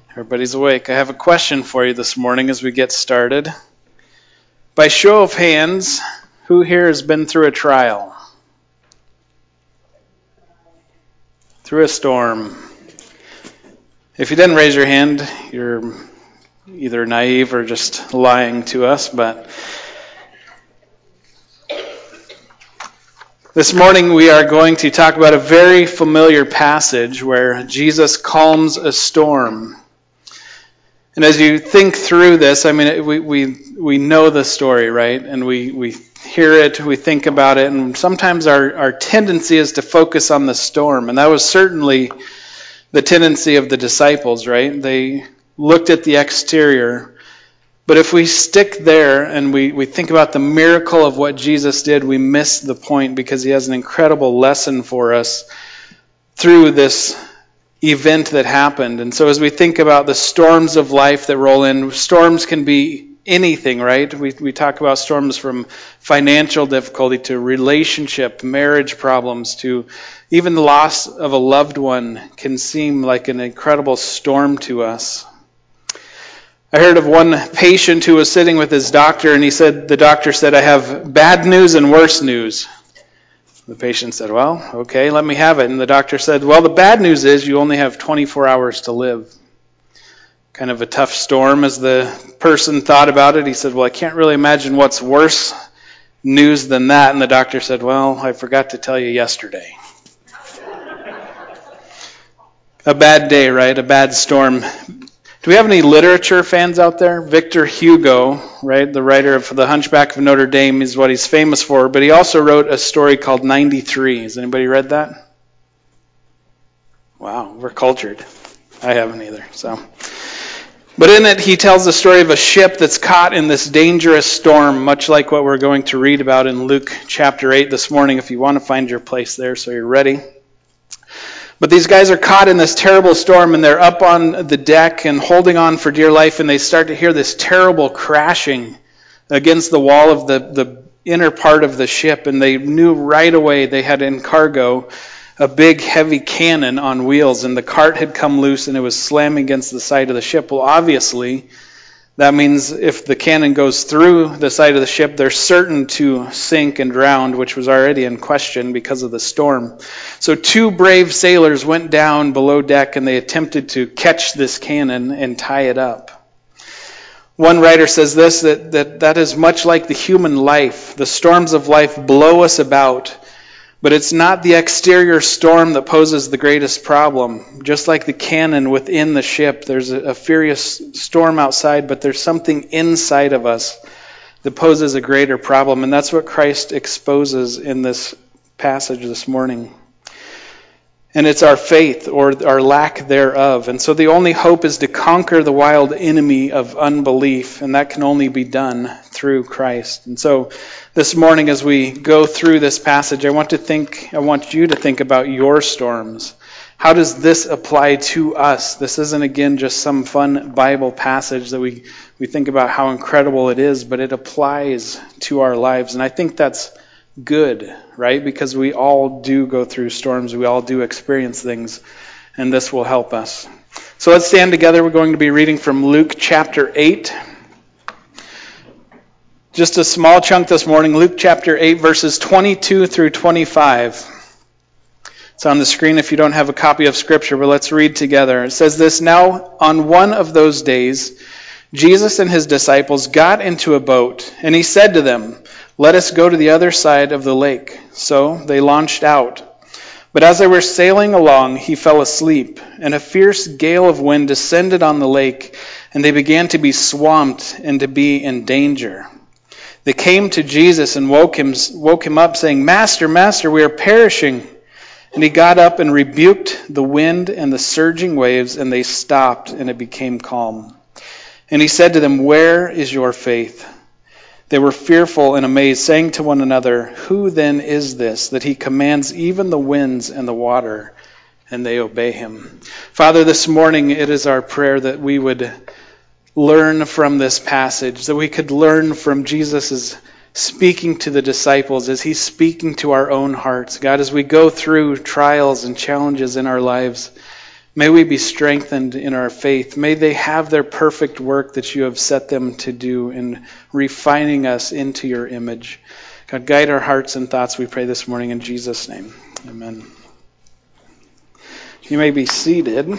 Everybody's awake. I have a question for you this morning as we get started. By show of hands, who here has been through a trial? Through a storm. If you didn't raise your hand, you're either naive or just lying to us, but this morning we are going to talk about a very familiar passage where Jesus calms a storm. And as you think through this, I mean, we know the story, right? And we hear it, we think about it, and sometimes our tendency is to focus on the storm. And that was certainly the tendency of the disciples, right? They looked at the exterior. But if we stick there and we think about the miracle of what Jesus did, we miss the point because he has an incredible lesson for us through this event that happened. And so as we think about the storms of life that roll in, storms can be anything, right? We talk about storms from financial difficulty to relationship, marriage problems, to even the loss of a loved one can seem like an incredible storm to us. I heard of one patient who was sitting with his doctor, and the doctor said, "I have bad news and worse news." The patient said, "Well, okay, let me have it." And the doctor said, "Well, the bad news is you only have 24 hours to live." Kind of a tough storm as the person thought about it. He said, "Well, I can't really imagine what's worse news than that." And the doctor said, "Well, I forgot to tell you yesterday." A bad day, right? A bad storm. Do we have any literature fans out there? Victor Hugo, right, the writer of The Hunchback of Notre Dame, is what he's famous for, but he also wrote a story called 93. Has anybody read that? Wow, we're cultured. I haven't either. But in it, he tells the story of a ship that's caught in this dangerous storm, much like what we're going to read about in Luke chapter 8 this morning, if you want to find your place there so you're ready. But these guys are caught in this terrible storm, and they're up on the deck and holding on for dear life, and they start to hear this terrible crashing against the wall of the inner part of the ship, and they knew right away they had in cargo a big, heavy cannon on wheels, and the cart had come loose, and it was slamming against the side of the ship. Well, obviously, that means if the cannon goes through the side of the ship, they're certain to sink and drown, which was already in question because of the storm. So 2 brave sailors went down below deck and they attempted to catch this cannon and tie it up. One writer says this, that is much like the human life. The storms of life blow us about, but it's not the exterior storm that poses the greatest problem. Just like the cannon within the ship, there's a furious storm outside, but there's something inside of us that poses a greater problem. And that's what Christ exposes in this passage this morning. And it's our faith or our lack thereof. And so the only hope is to conquer the wild enemy of unbelief, and that can only be done through Christ. And so this morning as we go through this passage, I want you to think about your storms. How does this apply to us? This isn't, again, just some fun Bible passage that we think about how incredible it is, but it applies to our lives. And I think that's good, right? Because we all do go through storms. We all do experience things, and this will help us. So let's stand together. We're going to be reading from Luke chapter 8. Just a small chunk this morning, Luke chapter 8, verses 22 through 25. It's on the screen if you don't have a copy of Scripture, but let's read together. It says this, "Now on one of those days, Jesus and his disciples got into a boat, and he said to them, 'Let us go to the other side of the lake.' So they launched out. But as they were sailing along, he fell asleep, and a fierce gale of wind descended on the lake, and they began to be swamped and to be in danger. They came to Jesus and woke him up, saying, 'Master, Master, we are perishing.' And he got up and rebuked the wind and the surging waves, and they stopped, and it became calm. And he said to them, 'Where is your faith?' They were fearful and amazed, saying to one another, 'Who then is this, that he commands even the winds and the water, and they obey him?'" Father, this morning it is our prayer that we would learn from this passage, that we could learn from Jesus' speaking to the disciples as he's speaking to our own hearts. God, as we go through trials and challenges in our lives, May we be strengthened in our faith. May they have their perfect work that you have set them to do in refining us into your image. God, guide our hearts and thoughts, we pray this morning in Jesus' name. Amen. You may be seated.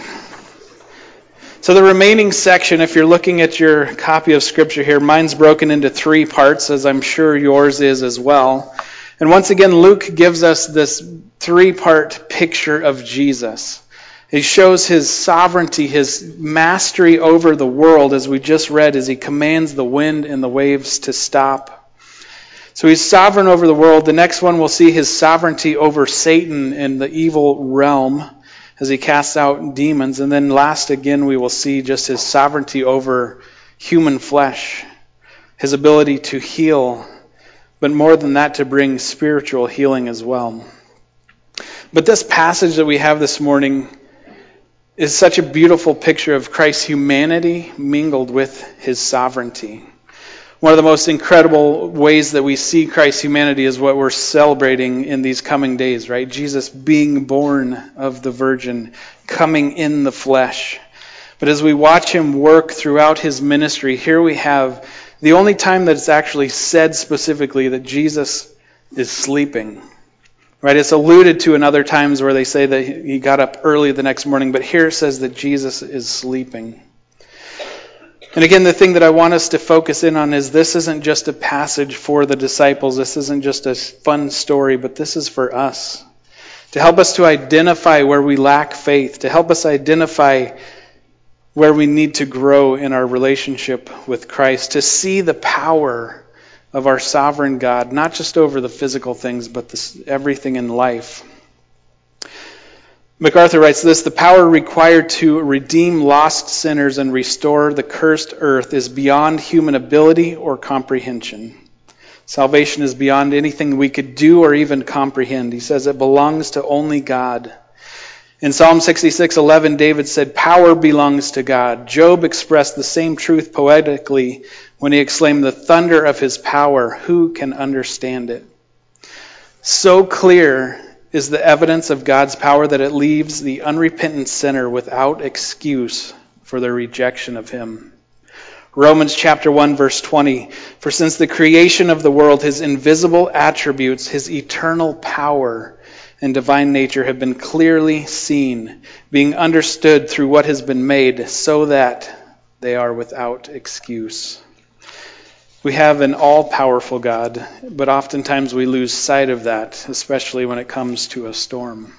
So the remaining section, if you're looking at your copy of Scripture here, mine's broken into 3 parts, as I'm sure yours is as well. And once again, Luke gives us this 3-part picture of Jesus. He shows his sovereignty, his mastery over the world, as we just read, as he commands the wind and the waves to stop. So he's sovereign over the world. The next one, we'll see his sovereignty over Satan and the evil realm, as he casts out demons. And then last again, we will see just his sovereignty over human flesh, his ability to heal, but more than that, to bring spiritual healing as well. But this passage that we have this morning is such a beautiful picture of Christ's humanity mingled with his sovereignty. One of the most incredible ways that we see Christ's humanity is what we're celebrating in these coming days, right? Jesus being born of the Virgin, coming in the flesh. But as we watch him work throughout his ministry, here we have the only time that it's actually said specifically that Jesus is sleeping. Right? It's alluded to in other times where they say that he got up early the next morning, but here it says that Jesus is sleeping. And again, the thing that I want us to focus in on is this isn't just a passage for the disciples. This isn't just a fun story, but this is for us. To help us to identify where we lack faith, to help us identify where we need to grow in our relationship with Christ, to see the power of our sovereign God, not just over the physical things, but everything in life. MacArthur writes this: the power required to redeem lost sinners and restore the cursed earth is beyond human ability or comprehension. Salvation is beyond anything we could do or even comprehend. He says it belongs to only God. In Psalm 66:11, David said, "Power belongs to God." Job expressed the same truth poetically when he exclaimed, "The thunder of his power, who can understand it?" So clear is the evidence of God's power that it leaves the unrepentant sinner without excuse for their rejection of him. Romans chapter 1, verse 20, "For since the creation of the world, his invisible attributes, his eternal power and divine nature have been clearly seen, being understood through what has been made, so that they are without excuse." We have an all-powerful God, but oftentimes we lose sight of that, especially when it comes to a storm.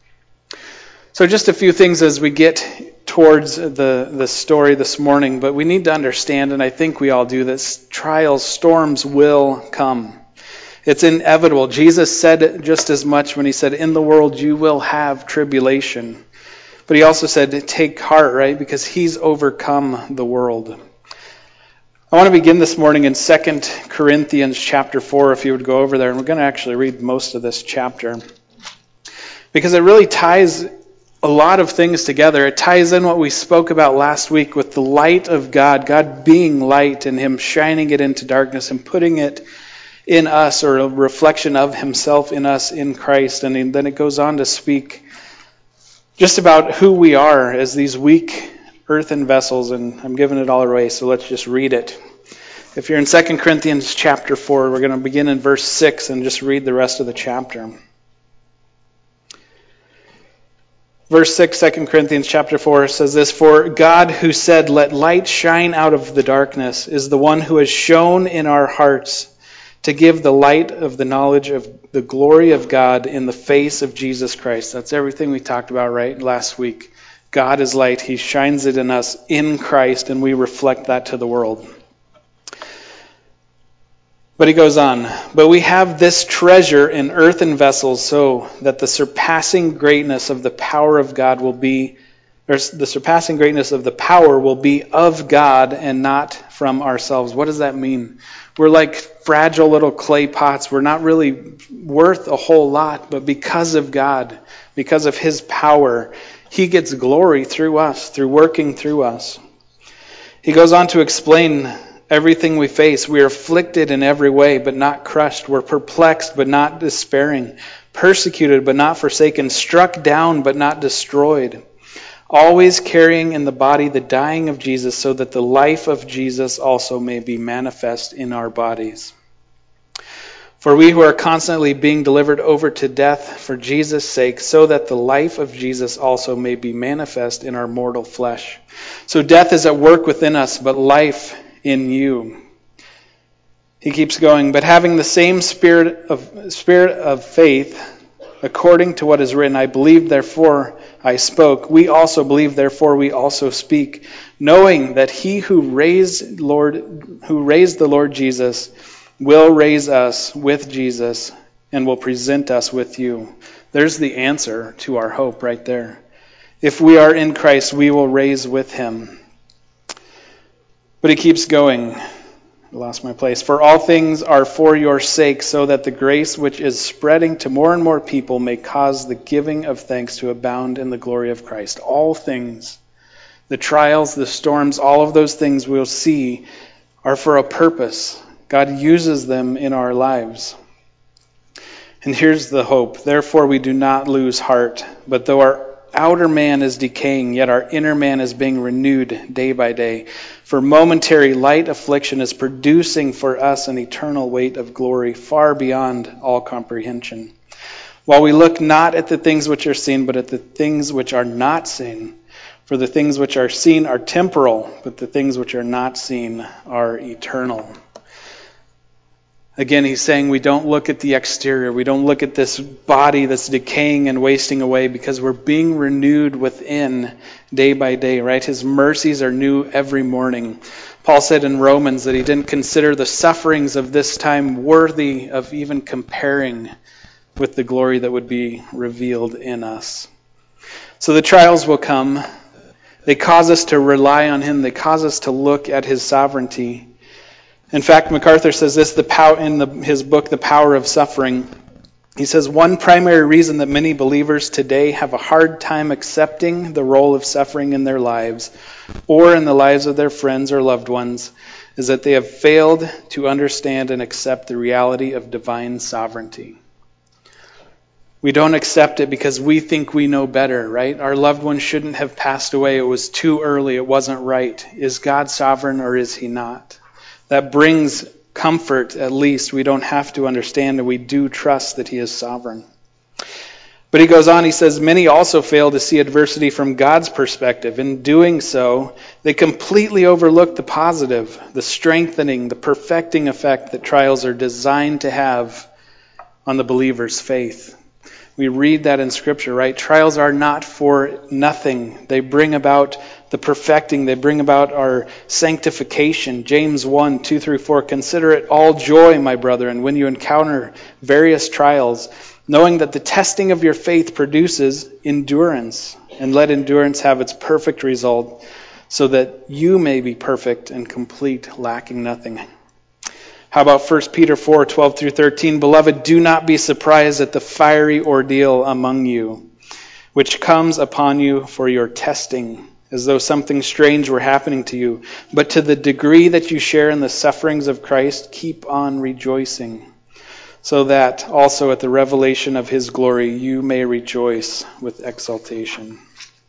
So just a few things as we get towards the story this morning, but we need to understand, and I think we all do this, trials, storms will come. It's inevitable. Jesus said it just as much when he said, "In the world you will have tribulation." But he also said, "Take heart," right? Because he's overcome the world. I want to begin this morning in 2 Corinthians chapter 4, if you would go over there. And we're going to actually read most of this chapter, because it really ties a lot of things together. It ties in what we spoke about last week with the light of God, God being light and him shining it into darkness and putting it in us, or a reflection of himself in us in Christ. And then it goes on to speak just about who we are as these weak earthen vessels, and I'm giving it all away, so let's just read it. If you're in 2 Corinthians chapter 4, we're going to begin in verse 6 and just read the rest of the chapter. Verse 6, 2 Corinthians chapter 4 says this: "For God, who said, 'Let light shine out of the darkness,' is the one who has shone in our hearts to give the light of the knowledge of the glory of God in the face of Jesus Christ." That's everything we talked about, right, last week. God is light. He shines it in us in Christ, and we reflect that to the world. But he goes on, "But we have this treasure in earthen vessels, so that the surpassing greatness of the power of God will be, or the surpassing greatness of the power will be of God and not from ourselves." What does that mean? We're like fragile little clay pots. We're not really worth a whole lot, but because of God, because of his power, he gets glory through us, through working through us. He goes on to explain everything we face. We are afflicted in every way, but not crushed. We're perplexed, but not despairing. Persecuted, but not forsaken. Struck down, but not destroyed. always carrying in the body the dying of Jesus, so that the life of Jesus also may be manifest in our bodies. For we who are constantly being delivered over to death for Jesus' sake, so that the life of Jesus also may be manifest in our mortal flesh. So death is at work within us, but life in you. He keeps going, but having the same spirit of faith, according to what is written, I believed, therefore I spoke. We also believe, therefore we also speak, knowing that he who raised the Lord Jesus will raise us with Jesus and will present us with you. There's the answer to our hope right there. If we are in Christ, we will raise with him. But he keeps going. I lost my place. For all things are for your sake, so that the grace which is spreading to more and more people may cause the giving of thanks to abound in the glory of Christ. All things, the trials, the storms, all of those things we'll see are for a purpose. God uses them in our lives. And here's the hope. Therefore we do not lose heart, but though our outer man is decaying, yet our inner man is being renewed day by day. For momentary light affliction is producing for us an eternal weight of glory far beyond all comprehension. While we look not at the things which are seen, but at the things which are not seen. For the things which are seen are temporal, but the things which are not seen are eternal. Again, he's saying we don't look at the exterior. We don't look at this body that's decaying and wasting away, because we're being renewed within day by day, right? His mercies are new every morning. Paul said in Romans that he didn't consider the sufferings of this time worthy of even comparing with the glory that would be revealed in us. So the trials will come. They cause us to rely on him. They cause us to look at his sovereignty. In fact, MacArthur says this in his book, The Power of Suffering. He says, one primary reason that many believers today have a hard time accepting the role of suffering in their lives or in the lives of their friends or loved ones is that they have failed to understand and accept the reality of divine sovereignty. We don't accept it because we think we know better, right? Our loved one shouldn't have passed away. It was too early. It wasn't right. Is God sovereign or is he not? That brings comfort, at least. We don't have to understand, and we do trust that he is sovereign. But he goes on, he says, many also fail to see adversity from God's perspective. In doing so, they completely overlook the positive, the strengthening, the perfecting effect that trials are designed to have on the believer's faith. We read that in Scripture, right? Trials are not for nothing. They bring about the perfecting. They bring about our sanctification. James 1, 2-4, consider it all joy, my brethren, when you encounter various trials, knowing that the testing of your faith produces endurance. And let endurance have its perfect result, so that you may be perfect and complete, lacking nothing. How about 1 Peter 4, 12-13? Beloved, do not be surprised at the fiery ordeal among you, which comes upon you for your testing, as though something strange were happening to you. But to the degree that you share in the sufferings of Christ, keep on rejoicing, so that also at the revelation of his glory you may rejoice with exultation.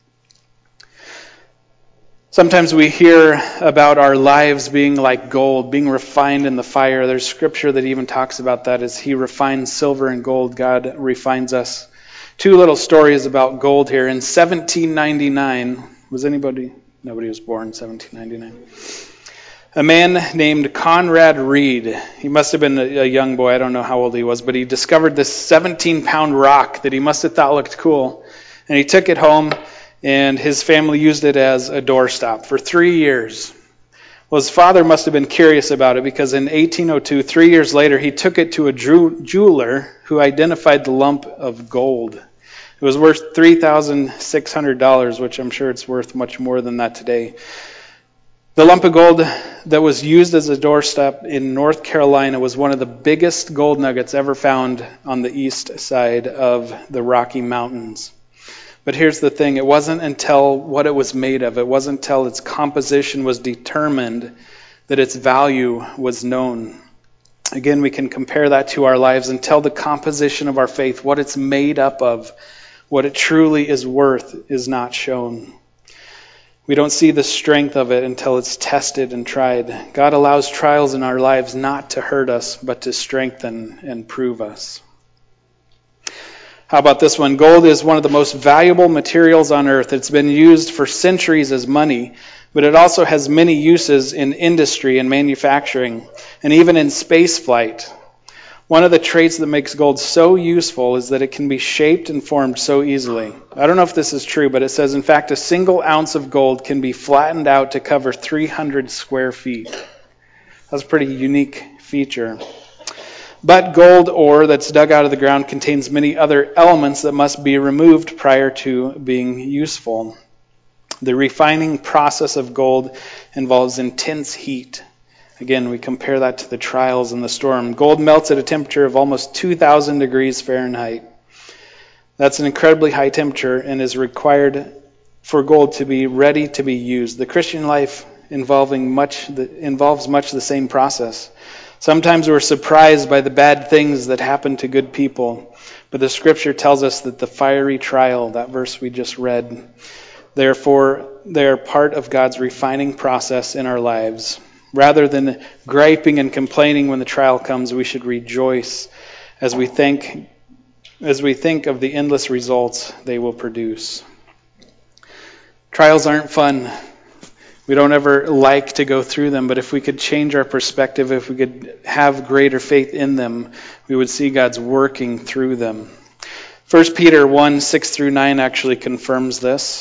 Sometimes we hear about our lives being like gold, being refined in the fire. There's scripture that even talks about that. As he refines silver and gold, God refines us. Two little stories about gold here. In 1799, nobody was born in 1799. A man named Conrad Reed, he must have been a young boy, I don't know how old he was, but he discovered this 17-pound rock that he must have thought looked cool. And he took it home, and his family used it as a doorstop for 3 years. Well, his father must have been curious about it, because in 1802, 3 years later, he took it to a jeweler who identified the lump of gold. It was worth $3,600, which I'm sure it's worth much more than that today. The lump of gold that was used as a doorstep in North Carolina was one of the biggest gold nuggets ever found on the east side of the Rocky Mountains. But here's the thing, it wasn't until what it was made of, it wasn't until its composition was determined that its value was known. Again, we can compare that to our lives. Until the composition of our faith, what it's made up of, what it truly is worth, is not shown. We don't see the strength of it until it's tested and tried. God allows trials in our lives not to hurt us, but to strengthen and prove us. How about this one? Gold is one of the most valuable materials on earth. It's been used for centuries as money, but it also has many uses in industry and manufacturing, and even in space flight. One of the traits that makes gold so useful is that it can be shaped and formed so easily. I don't know if this is true, but it says, in fact, a single ounce of gold can be flattened out to cover 300 square feet. That's a pretty unique feature. But gold ore that's dug out of the ground contains many other elements that must be removed prior to being useful. The refining process of gold involves intense heat. Again, we compare that to the trials in the storm. Gold melts at a temperature of almost 2,000 degrees Fahrenheit. That's an incredibly high temperature and is required for gold to be ready to be used. The Christian life involves much the same process. Sometimes we're surprised by the bad things that happen to good people, but the Scripture tells us that the fiery trial, that verse we just read, therefore they are part of God's refining process in our lives. Rather than griping and complaining when the trial comes, we should rejoice as we think of the endless results they will produce. Trials aren't fun. We don't ever like to go through them, but if we could change our perspective, if we could have greater faith in them, we would see God's working through them. 1 Peter 1, 6 through 9 actually confirms this.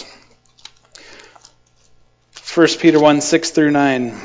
1 Peter 1, 6 through 9.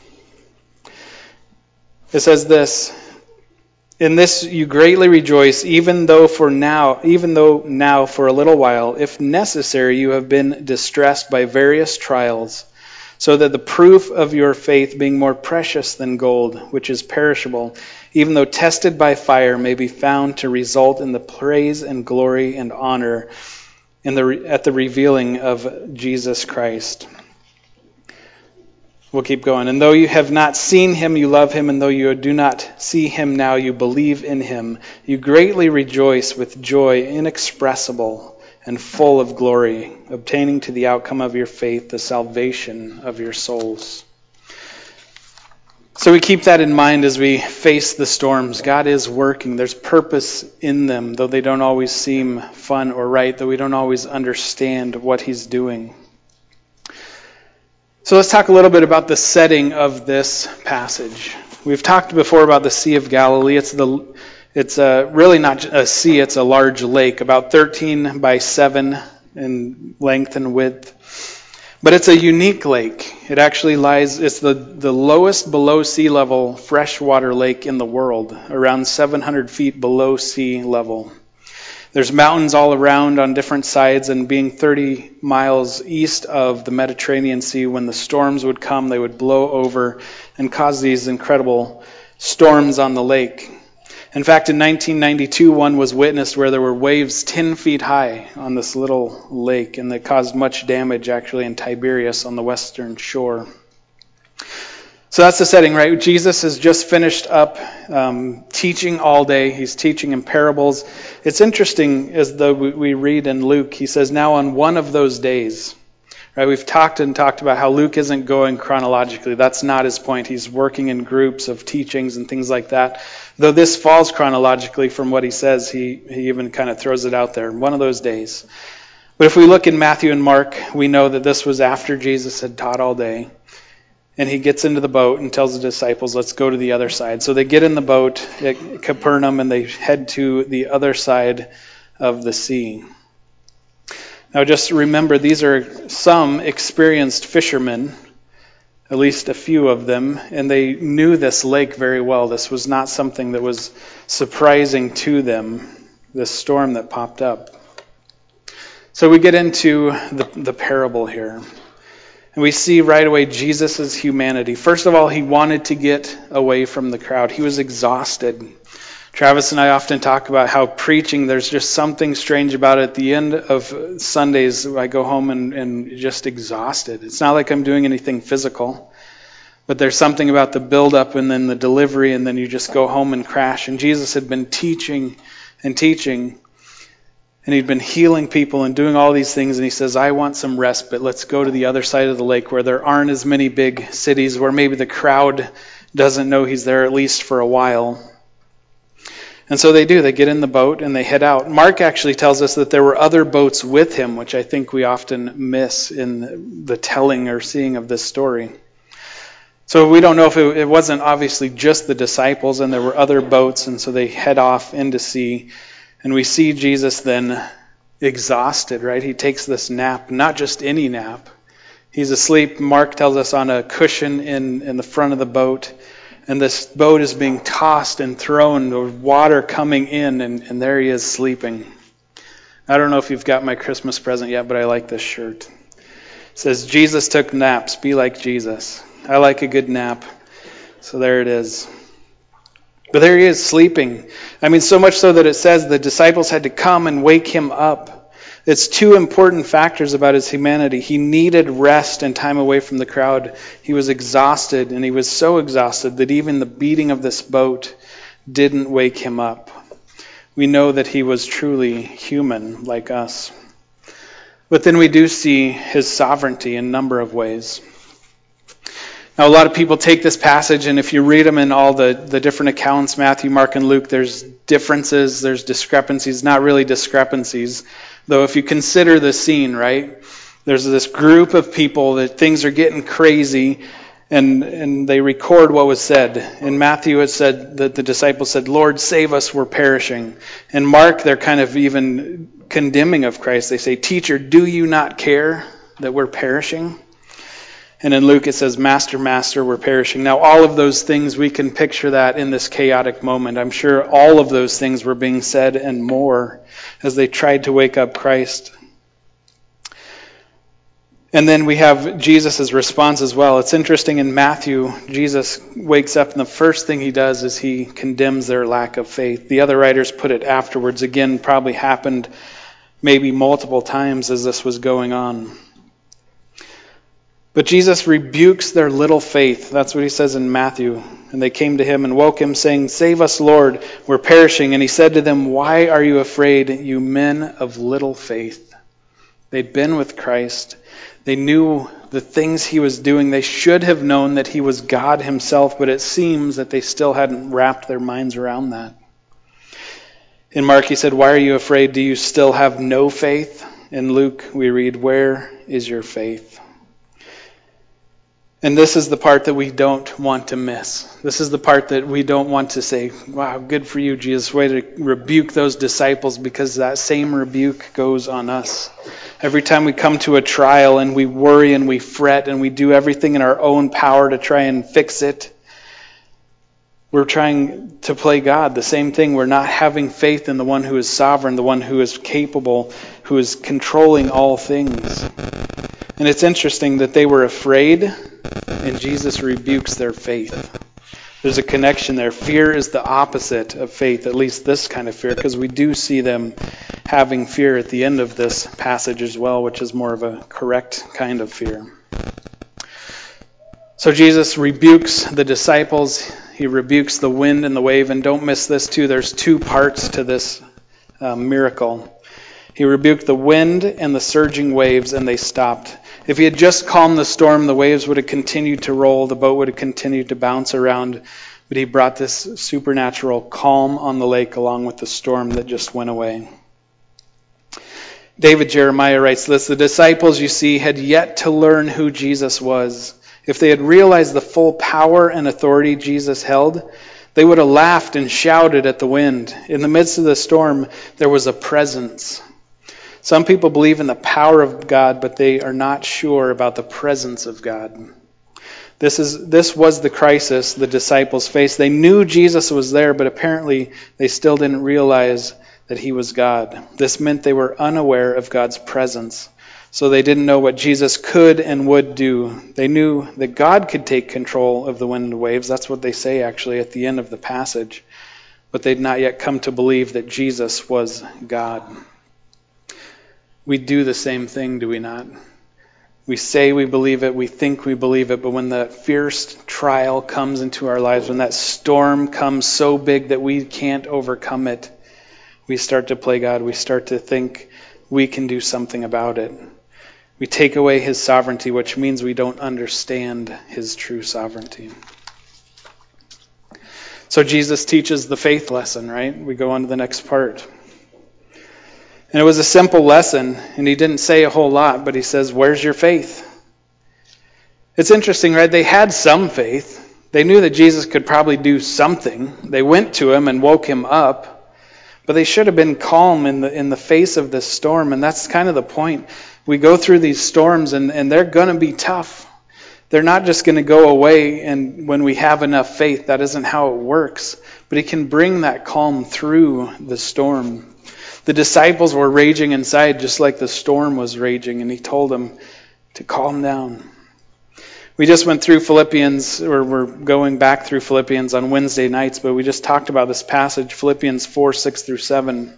It says this, "In this you greatly rejoice, even though now for a little while, if necessary, you have been distressed by various trials, so that the proof of your faith, being more precious than gold, which is perishable, even though tested by fire, may be found to result in the praise and glory and honor at the revealing of Jesus Christ." We'll keep going. "And though you have not seen him, you love him, and though you do not see him now, you believe in him. You greatly rejoice with joy inexpressible and full of glory, obtaining to the outcome of your faith the salvation of your souls." So we keep that in mind as we face the storms. God is working. There's purpose in them, though they don't always seem fun or right, though we don't always understand what he's doing. So let's talk a little bit about the setting of this passage. We've talked before about the Sea of Galilee. It's really not a sea, it's a large lake, about 13 by 7 in length and width. But it's a unique lake. It actually it's the lowest below sea level freshwater lake in the world, around 700 feet below sea level. There's mountains all around on different sides, and being 30 miles east of the Mediterranean Sea, when the storms would come, they would blow over and cause these incredible storms on the lake. In fact, in 1992, one was witnessed where there were waves 10 feet high on this little lake, and they caused much damage actually in Tiberias on the western shore. So that's the setting, right? Jesus has just finished up teaching all day. He's teaching in parables. It's interesting, as though we read in Luke, he says, now on one of those days. Right? We've talked about how Luke isn't going chronologically. That's not his point. He's working in groups of teachings and things like that. Though this falls chronologically from what he says, he even kind of throws it out there. One of those days. But if we look in Matthew and Mark, we know that this was after Jesus had taught all day. And he gets into the boat and tells the disciples, let's go to the other side. So they get in the boat at Capernaum and they head to the other side of the sea. Now just remember, these are some experienced fishermen, at least a few of them, and they knew this lake very well. This was not something that was surprising to them, this storm that popped up. So we get into the parable here. And we see right away Jesus' humanity. First of all, he wanted to get away from the crowd. He was exhausted. Travis and I often talk about how preaching, there's just something strange about it. At the end of Sundays, I go home and just exhausted. It's not like I'm doing anything physical, but there's something about the build-up and then the delivery, and then you just go home and crash. And Jesus had been teaching and teaching. And he'd been healing people and doing all these things. And he says, I want some respite. Let's go to the other side of the lake where there aren't as many big cities, where maybe the crowd doesn't know he's there, at least for a while. And so they do. They get in the boat and they head out. Mark actually tells us that there were other boats with him, which I think we often miss in the telling or seeing of this story. So we don't know if it wasn't obviously just the disciples, and there were other boats, and so they head off into sea. And we see Jesus then exhausted, right? He takes this nap, not just any nap. He's asleep, Mark tells us, on a cushion in the front of the boat. And this boat is being tossed and thrown, the water coming in, and there he is sleeping. I don't know if you've got my Christmas present yet, but I like this shirt. It says, Jesus took naps, be like Jesus. I like a good nap. So there it is. But there he is sleeping. I mean, so much so that it says the disciples had to come and wake him up. It's two important factors about his humanity. He needed rest and time away from the crowd. He was exhausted, and he was so exhausted that even the beating of this boat didn't wake him up. We know that he was truly human like us. But then we do see his sovereignty in a number of ways. Now, a lot of people take this passage, and if you read them in all the different accounts, Matthew, Mark, and Luke, there's differences, there's discrepancies, not really discrepancies. Though if you consider the scene, right, there's this group of people that things are getting crazy, and they record what was said. In Matthew, it said that the disciples said, Lord, save us, we're perishing. In Mark, they're kind of even condemning of Christ. They say, Teacher, do you not care that we're perishing? And in Luke it says, Master, Master, we're perishing. Now all of those things, we can picture that in this chaotic moment. I'm sure all of those things were being said and more as they tried to wake up Christ. And then we have Jesus' response as well. It's interesting, in Matthew, Jesus wakes up and the first thing he does is he condemns their lack of faith. The other writers put it afterwards. Again, probably happened maybe multiple times as this was going on. But Jesus rebukes their little faith. That's what he says in Matthew. And they came to him and woke him, saying, Save us, Lord, we're perishing. And he said to them, Why are you afraid, you men of little faith? They'd been with Christ. They knew the things he was doing. They should have known that he was God himself, but it seems that they still hadn't wrapped their minds around that. In Mark, he said, Why are you afraid? Do you still have no faith? In Luke, we read, Where is your faith? And this is the part that we don't want to miss. This is the part that we don't want to say, wow, good for you, Jesus. Way to rebuke those disciples, because that same rebuke goes on us. Every time we come to a trial and we worry and we fret and we do everything in our own power to try and fix it, we're trying to play God. The same thing. We're not having faith in the one who is sovereign, the one who is capable, who is controlling all things. And it's interesting that they were afraid, and Jesus rebukes their faith. There's a connection there. Fear is the opposite of faith, at least this kind of fear, because we do see them having fear at the end of this passage as well, which is more of a correct kind of fear. So Jesus rebukes the disciples. He rebukes the wind and the wave. And don't miss this too. There's two parts to this miracle. He rebuked the wind and the surging waves, and they stopped. If he had just calmed the storm, the waves would have continued to roll, the boat would have continued to bounce around, but he brought this supernatural calm on the lake along with the storm that just went away. David Jeremiah writes this, the disciples, you see, had yet to learn who Jesus was. If they had realized the full power and authority Jesus held, they would have laughed and shouted at the wind. In the midst of the storm, there was a presence. Some people believe in the power of God, but they are not sure about the presence of God. This was the crisis the disciples faced. They knew Jesus was there, but apparently they still didn't realize that he was God. This meant they were unaware of God's presence. So they didn't know what Jesus could and would do. They knew that God could take control of the wind and waves. That's what they say actually at the end of the passage. But they'd not yet come to believe that Jesus was God. We do the same thing, do we not? We say we believe it, we think we believe it, but when the fierce trial comes into our lives, when that storm comes so big that we can't overcome it, we start to play God. We start to think we can do something about it. We take away his sovereignty, which means we don't understand his true sovereignty. So Jesus teaches the faith lesson, right? We go on to the next part. And it was a simple lesson, and he didn't say a whole lot, but he says, where's your faith? It's interesting, right? They had some faith. They knew that Jesus could probably do something. They went to him and woke him up, but they should have been calm in the face of this storm, and that's kind of the point. We go through these storms, and they're going to be tough. They're not just going to go away and when we have enough faith. That isn't how it works. But he can bring that calm through the storm. The disciples were raging inside just like the storm was raging, and he told them to calm down. We just went through Philippians, or we're going back through Philippians on Wednesday nights, but we just talked about this passage, Philippians 4, 6 through 7.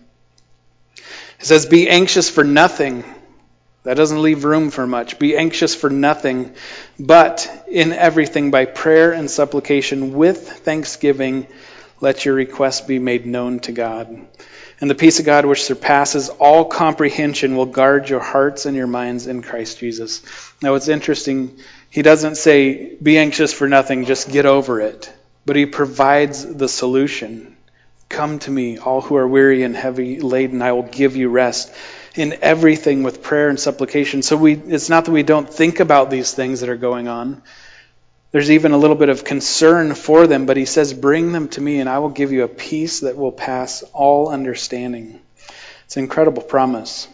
It says, be anxious for nothing. That doesn't leave room for much. Be anxious for nothing, but in everything by prayer and supplication with thanksgiving, let your requests be made known to God. And the peace of God, which surpasses all comprehension, will guard your hearts and your minds in Christ Jesus. Now, it's interesting. He doesn't say, be anxious for nothing, just get over it. But he provides the solution. Come to me, all who are weary and heavy laden, I will give you rest. In everything with prayer and supplication. So it's not that we don't think about these things that are going on. There's even a little bit of concern for them, but he says, bring them to me and I will give you a peace that will pass all understanding. It's an incredible promise.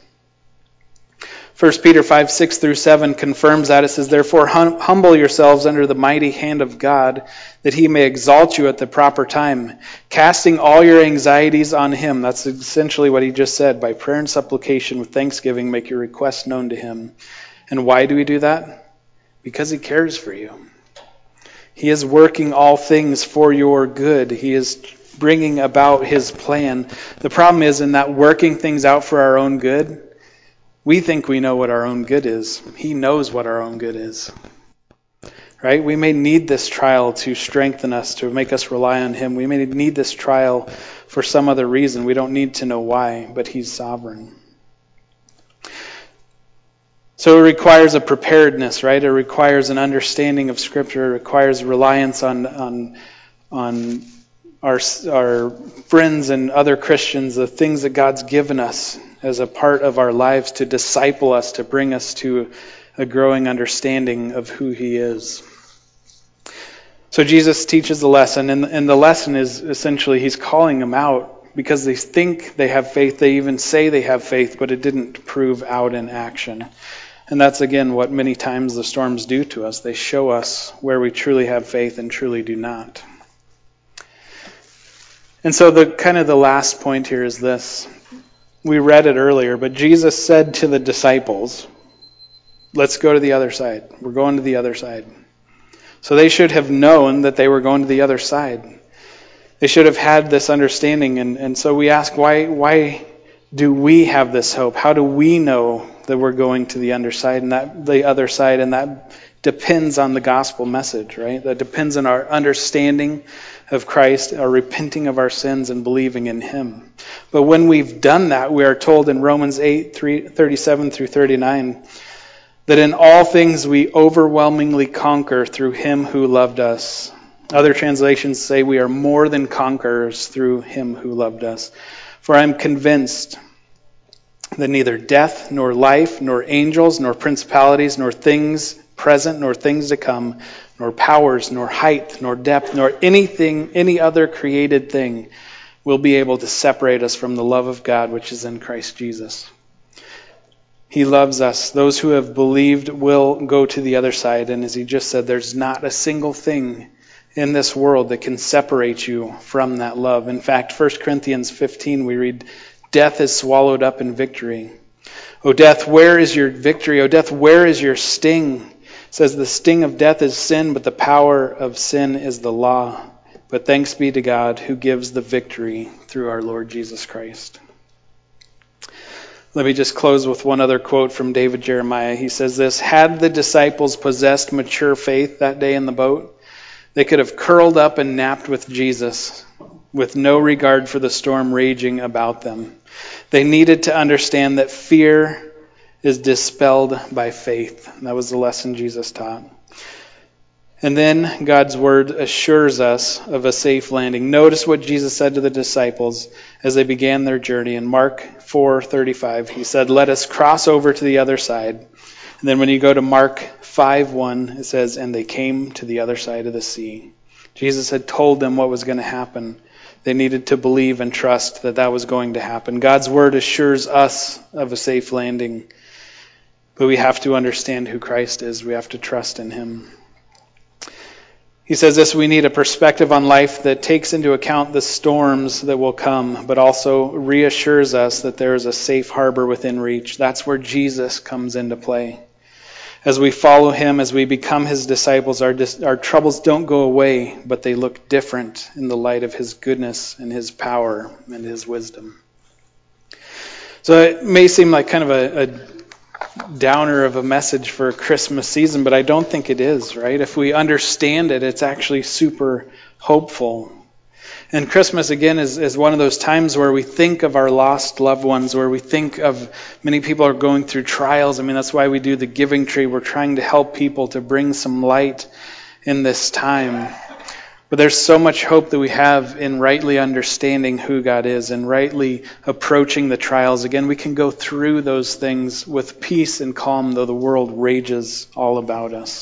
1 Peter 5, 6 through 7 confirms that. It says, therefore humble yourselves under the mighty hand of God, that he may exalt you at the proper time, casting all your anxieties on him. That's essentially what he just said. By prayer and supplication with thanksgiving, make your requests known to him. And why do we do that? Because he cares for you. He is working all things for your good. He is bringing about his plan. The problem is in that working things out for our own good, we think we know what our own good is. He knows what our own good is. Right? We may need this trial to strengthen us, to make us rely on him. We may need this trial for some other reason. We don't need to know why, but he's sovereign. So it requires a preparedness, right? It requires an understanding of Scripture. It requires reliance on our friends and other Christians, the things that God's given us as a part of our lives to disciple us, to bring us to a growing understanding of who he is. So Jesus teaches the lesson, and the lesson is essentially he's calling them out because they think they have faith. They even say they have faith, but it didn't prove out in action. And that's, again, what many times the storms do to us. They show us where we truly have faith and truly do not. And so the last point here is this. We read it earlier, but Jesus said to the disciples, let's go to the other side. We're going to the other side. So they should have known that they were going to the other side. They should have had this understanding. And so we ask, why do we have this hope? How do we know that we're going to the underside and that the other side? And that depends on the gospel message, right? That depends on our understanding of Christ, our repenting of our sins and believing in him. But when we've done that, we are told in Romans 8, 37 through 39, that in all things we overwhelmingly conquer through him who loved us. Other translations say we are more than conquerors through him who loved us. For I am convinced that neither death, nor life, nor angels, nor principalities, nor things present, nor things to come, nor powers, nor height, nor depth, nor any other created thing will be able to separate us from the love of God which is in Christ Jesus. He loves us. Those who have believed will go to the other side. And as he just said, there's not a single thing in this world that can separate you from that love. In fact, 1 Corinthians 15, we read, death is swallowed up in victory. O death, where is your victory? O death, where is your sting? It says the sting of death is sin, but the power of sin is the law. But thanks be to God who gives the victory through our Lord Jesus Christ. Let me just close with one other quote from David Jeremiah. He says this, had the disciples possessed mature faith that day in the boat, they could have curled up and napped with Jesus with no regard for the storm raging about them. They needed to understand that fear is dispelled by faith. That was the lesson Jesus taught. And then God's word assures us of a safe landing. Notice what Jesus said to the disciples as they began their journey. In Mark 4:35, he said, "Let us cross over to the other side." And then when you go to Mark 5:1, it says, "And they came to the other side of the sea." Jesus had told them what was going to happen. They needed to believe and trust that that was going to happen. God's word assures us of a safe landing. But we have to understand who Christ is. We have to trust in him. He says this, we need a perspective on life that takes into account the storms that will come, but also reassures us that there is a safe harbor within reach. That's where Jesus comes into play. As we follow him, as we become his disciples, our troubles don't go away, but they look different in the light of his goodness and his power and his wisdom. So it may seem like kind of a downer of a message for Christmas season, but I don't think it is, right? If we understand it, it's actually super hopeful. And Christmas, again, is one of those times where we think of our lost loved ones, where we think of many people are going through trials. I mean, that's why we do the giving tree. We're trying to help people to bring some light in this time. But there's so much hope that we have in rightly understanding who God is and rightly approaching the trials. Again, we can go through those things with peace and calm, though the world rages all about us.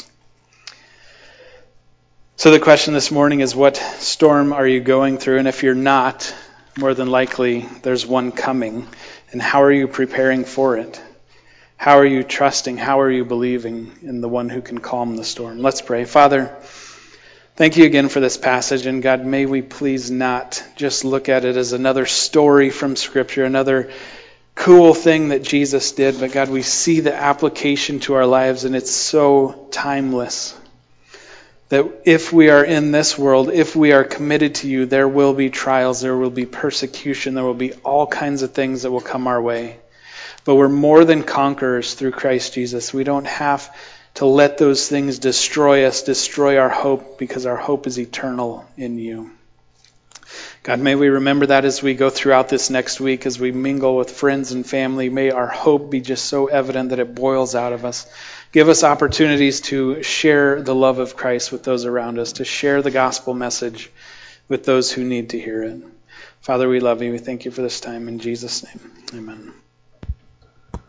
So the question this morning is, what storm are you going through? And if you're not, more than likely there's one coming. And how are you preparing for it? How are you trusting? How are you believing in the one who can calm the storm? Let's pray. Father, thank you again for this passage, and God, may we please not just look at it as another story from Scripture, another cool thing that Jesus did, but God, we see the application to our lives, and it's so timeless. That if we are in this world, if we are committed to you, there will be trials, there will be persecution, there will be all kinds of things that will come our way. But we're more than conquerors through Christ Jesus. We don't have to let those things destroy us, destroy our hope, because our hope is eternal in you. God, may we remember that as we go throughout this next week, as we mingle with friends and family. May our hope be just so evident that it boils out of us. Give us opportunities to share the love of Christ with those around us, to share the gospel message with those who need to hear it. Father, we love you. We thank you for this time. In Jesus' name, amen.